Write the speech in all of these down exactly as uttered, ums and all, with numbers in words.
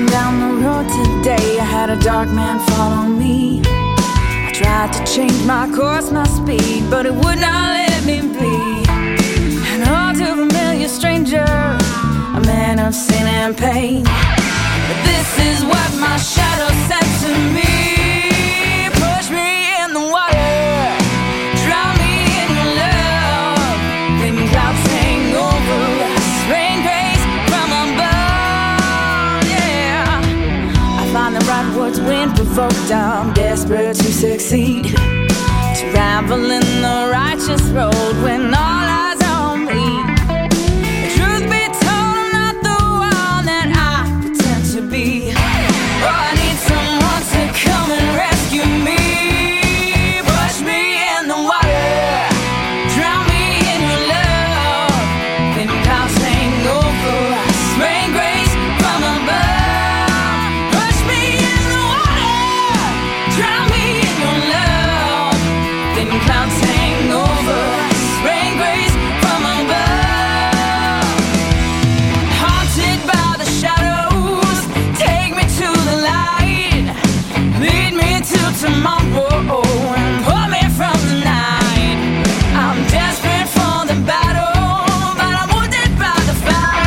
down the road today, I had a dark man follow me. I tried to change my course, my speed, but it would not let me be. An all too familiar stranger, a man of sin and pain. But this is what my shadow said to me. Push me in the water, drown me in your love. Then clouds hang over us, rain grace from above. Yeah, I find the right words when provoked. I'm desperate to succeed, to travel in the righteous road when all eyes are on me. Truth be told, I'm not the one that I pretend to be. Oh, I need someone to come and rescue me. Push me in the water, drown me in your love. Then clouds hang over us, rain grace from above. Push me in the water, drown me in your love. Then clouds hang over us, rain grace from above. Haunted by the shadows, take me to the light. Lead me to tomorrow and pull me from the night. I'm desperate for the battle, but I'm wounded by the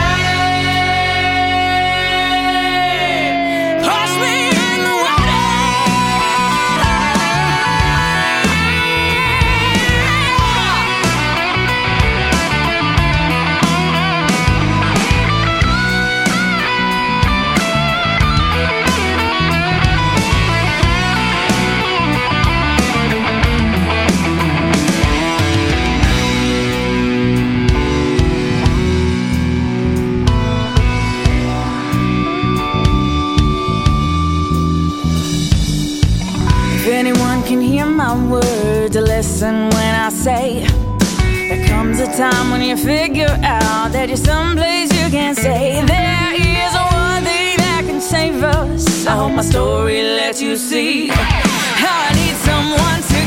fight. Push me in the water. If anyone can hear my words or listen when I say, there comes a time when you figure out that you're someplace you can't stay. There is one thing that can save us. I hope my story lets you see how I need someone to